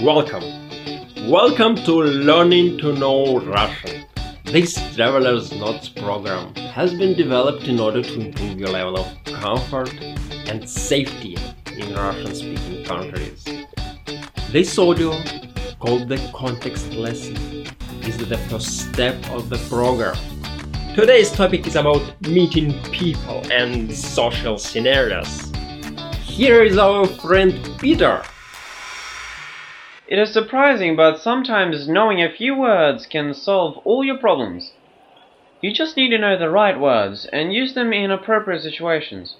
Welcome! Welcome to Learning to Know Russian. This Traveler's Notes program has been developed in order to improve your level of comfort and safety in Russian-speaking countries. This audio, called the Context Lesson, is the first step of the program. Today's topic is about meeting people and social scenarios. Here is our friend Peter. It is surprising, but sometimes knowing a few words can solve all your problems. You just need to know the right words and use them in appropriate situations.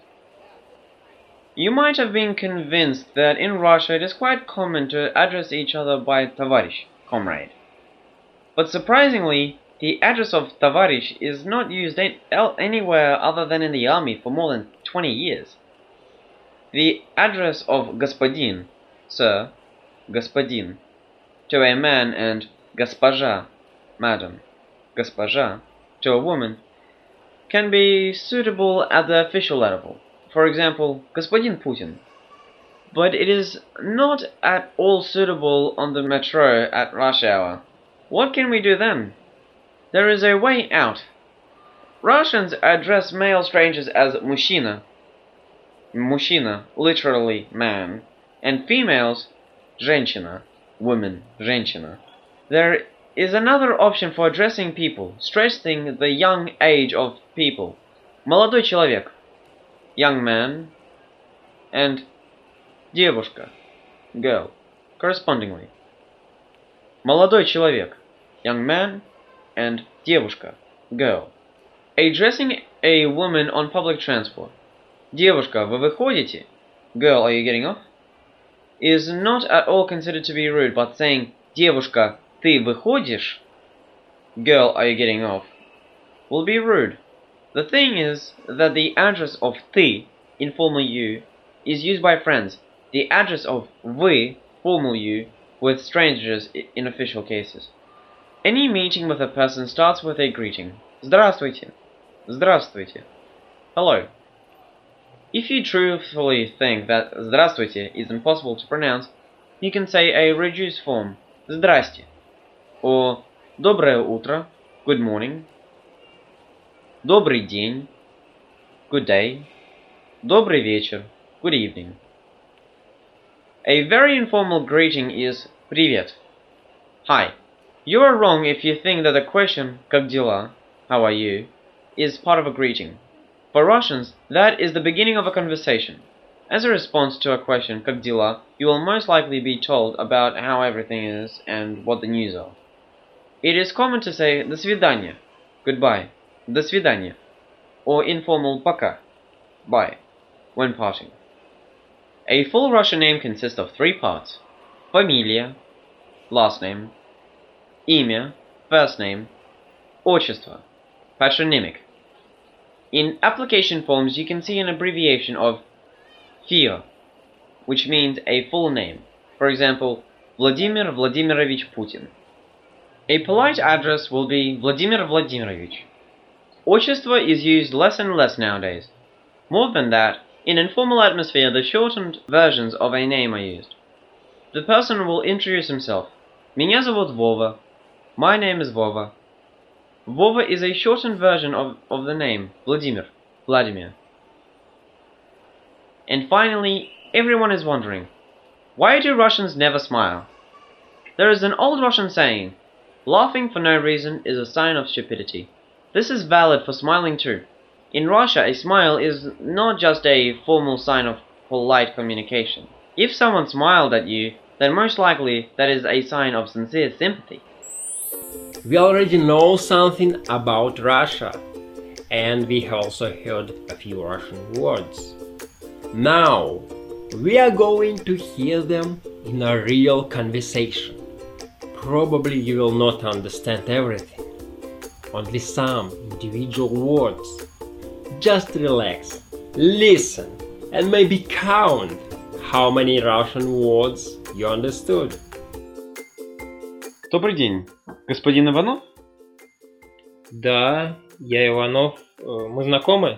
You might have been convinced that in Russia it is quite common to address each other by tоварищ, comrade. But surprisingly, the address of tоварищ is not used anywhere other than in the army for more than 20 years. The address of господин, sir, господин, to a man, and госпожа, madam, госпожа, to a woman, can be suitable at the official level. For example, господин Putin. But it is not at all suitable on the metro at rush hour. What can we do then? There is a way out. Russians address male strangers as мужчина, мужчина, literally man, and females женщина, woman, женщина. There is another option for addressing people, stressing the young age of people. Молодой человек, young man, and девушка, girl, correspondingly. Молодой человек, young man, and девушка, girl. Addressing a woman on public transport. Девушка, вы выходите? Girl, are you getting off? Is not at all considered to be rude, but saying девушка, ты выходишь? Girl, are you getting off? Will be rude. The thing is that the address of ты, informal you, is used by friends. The address of вы, formal you, with strangers in official cases. Any meeting with a person starts with a greeting. Здравствуйте. Здравствуйте. Hello. If you truthfully think that здравствуйте is impossible to pronounce, you can say a reduced form, здрасте, or доброе утро, good morning, добрый день, good day, добрый вечер, good evening. A very informal greeting is привет, hi. You are wrong if you think that the question как дела, how are you, is part of a greeting. For Russians, that is the beginning of a conversation. As a response to a question, как дела, you will most likely be told about how everything is and what the news are. It is common to say до свидания, goodbye, до свидания, or informal пока, bye, when parting. A full Russian name consists of 3 parts: фамилия, last name, имя, first name, отчество, patronymic. In application forms, you can see an abbreviation of FIO, which means a full name. For example, Vladimir Vladimirovich Putin. A polite address will be Vladimir Vladimirovich. Отчество is used less and less nowadays. More than that, in informal atmosphere, the shortened versions of a name are used. The person will introduce himself. Меня зовут Вова. My name is Vova. Vova is a shortened version of the name, Vladimir. And finally, everyone is wondering, why do Russians never smile? There is an old Russian saying, laughing for no reason is a sign of stupidity. This is valid for smiling too. In Russia, a smile is not just a formal sign of polite communication. If someone smiled at you, then most likely that is a sign of sincere sympathy. We already know something about Russia, and we also heard a few Russian words. Now, we are going to hear them in a real conversation. Probably you will not understand everything, only some individual words. Just relax, listen, and maybe count how many Russian words you understood. Добрый день, господин Иванов? Да, я Иванов. Мы знакомы?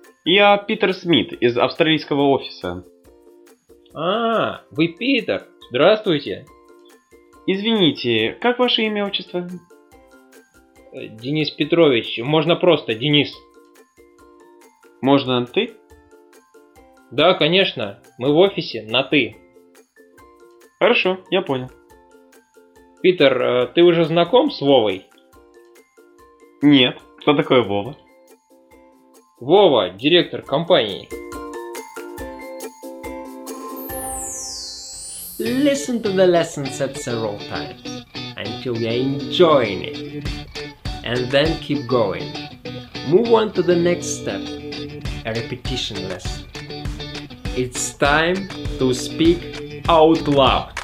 Я Питер Смит из австралийского офиса. Вы Питер. Здравствуйте. Извините, как ваше имя, отчество? Денис Петрович, можно просто Денис. Можно ты? Да, конечно, мы в офисе на «ты». Хорошо, я понял. Питер, ты уже знаком с Вовой? Нет. Кто такой Вова? Вова, директор компании. Listen to the lessons at several times until you're enjoying it. And then keep going. Move on to the next step, a repetition lesson. It's time to speak out loud.